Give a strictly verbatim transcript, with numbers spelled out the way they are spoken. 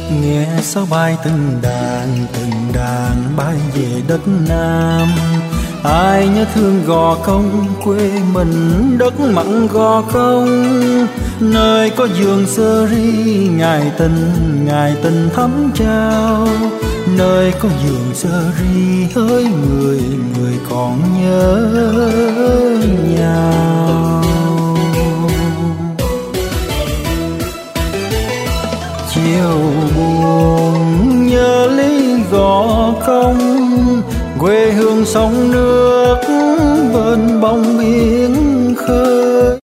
Nghe sao bay từng đàn từng đàn bay về đất Nam. Ai nhớ thương Gò Công quê mình đất mặn Gò Công, nơi có vườn sơ ri ngày tình ngày tình thắm trao, nơi có vườn sơ ri hỡi người người còn nhớ nhau. Chiều buồn nhớ lý Gò Công, quê hương sông nước bên bóng biên.